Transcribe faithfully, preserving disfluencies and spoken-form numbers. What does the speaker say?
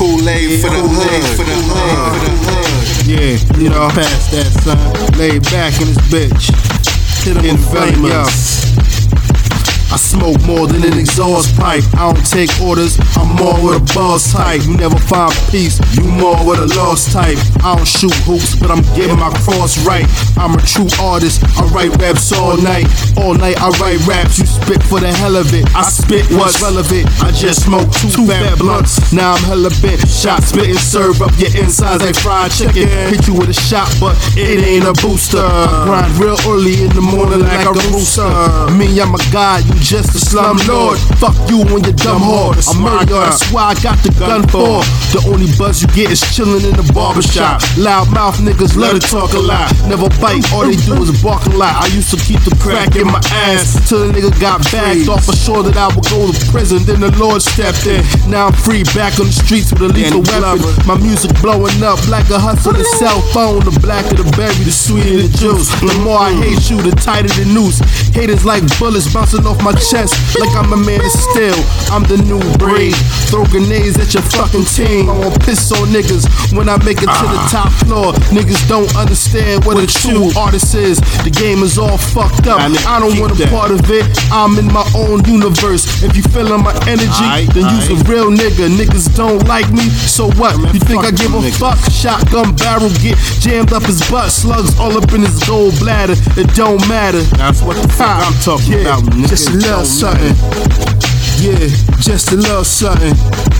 Kool-Aid for the hood, for the hood, for the hood. Yeah, you know, past that, son. Laid back in this bitch. Hit him in famous. I smoke more than an exhaust pipe. I don't take orders, I'm more with a boss type. You never find peace, you more with a lost type. I don't shoot hoops, but I'm getting my cross right. I'm a true artist, I write raps all night. All night I write raps, you spit for the hell of it. I spit what's relevant, I just smoke two, two fat blunts. Now I'm hella bent, shot spitting, serve up your insides like fried chicken. Hit you with a shot, but it ain't a booster. I grind real early in the morning like, like a rooster. Me, I'm a god, you just a slum lord. Fuck you and your dumb whore. I'm murder, that's why I got the gun for. The only buzz you get is chillin' in the barbershop. Loud mouth niggas love to talk a lot. Never bite, all they do is bark a lot. I used to keep the crack in my ass till the nigga got bagged off for sure that I would go to prison. Then the Lord stepped in. Now I'm free back on the streets with a lethal weapon. My music blowing up like a hustle the cell phone. The blacker the berry, the sweeter the juice. The more I hate you, the tighter the noose. Haters like bullets bouncing off my chest like I'm a man of steel. I'm the new breed. Throw grenades at your fucking team. I won't piss on niggas when I make it to the top floor. Niggas don't understand what a true artist is. The game is all fucked up. I don't want a part of it. I'm in my own universe. If you feeling my energy, then you's a real nigga. Niggas don't like me, so what? You think I give a fuck? Shotgun barrel get jammed up his butt. Slugs all up in his gold bladder. It don't matter. That's what the fuck I'm talking yeah, about, nigga. Just a little something. Yeah, just a little something.